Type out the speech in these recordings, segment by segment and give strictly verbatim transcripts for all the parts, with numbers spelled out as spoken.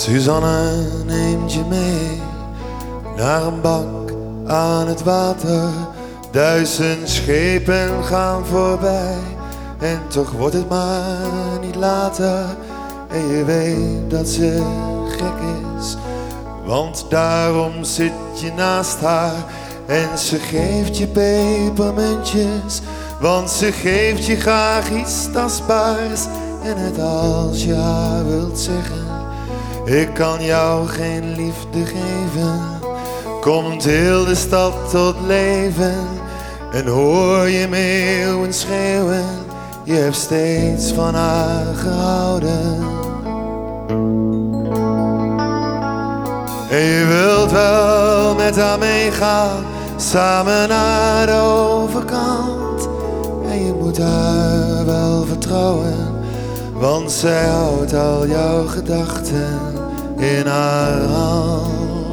Suzanne neemt je mee naar een bank aan het water. Duizend schepen gaan voorbij en toch wordt het maar niet later. En je weet dat ze gek is, want daarom zit je naast haar. En ze geeft je pepermuntjes, want ze geeft je graag iets tastbaars. En het als je haar wilt zeggen, ik kan jou geen liefde geven, komt heel de stad tot leven. En hoor je meeuwen schreeuwen, je hebt steeds van haar gehouden. En je wilt wel met haar meegaan, samen naar de overkant. En je moet haar wel vertrouwen, want zij houdt al jouw gedachten in haar hand.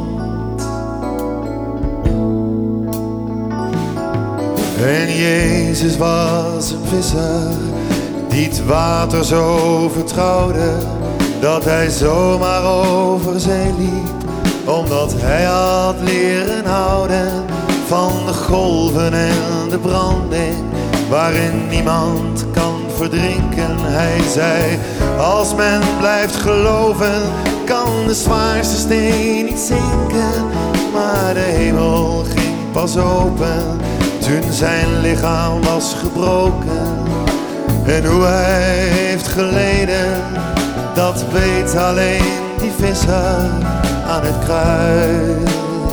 En Jezus was een visser die het water zo vertrouwde, dat hij zomaar over zee liep, omdat hij had leren houden van de golven en de branding, waarin niemand kan verdrinken. Hij zei, als men blijft geloven, kan de zwaarste steen niet zinken. Maar de hemel ging pas open toen zijn lichaam was gebroken. En hoe hij heeft geleden, dat weet alleen die visser aan het kruis.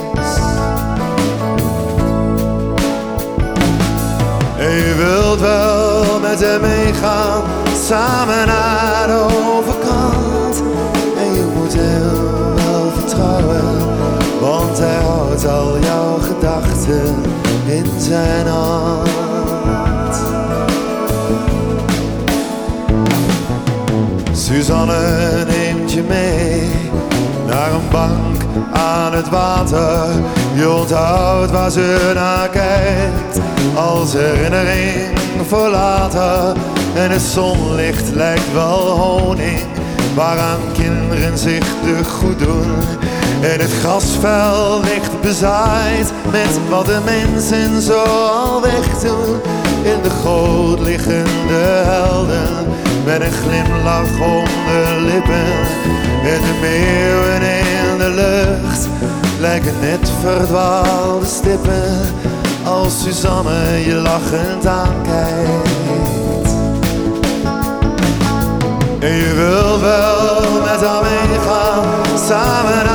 En je wilt wel met hem meegaan, samen naar de overkant. En je moet hem wel vertrouwen, want hij houdt al jouw gedachten in zijn hand. Suzanne neemt je mee naar een bank aan het water. Je onthoudt waar ze naar kijkt, als herinnering voor later. En het zonlicht lijkt wel honing, waaraan kinderen zich te goed doen. En het grasvel ligt bezaaid met wat de mensen zo al wegdoen. In de goot liggen de helden met een glimlach om de lippen. En de meeuwen in de lucht lijken net verdwaalde stippen, als Suzanne je lachend aankijkt. En je wilt wel met haar meegaan, samen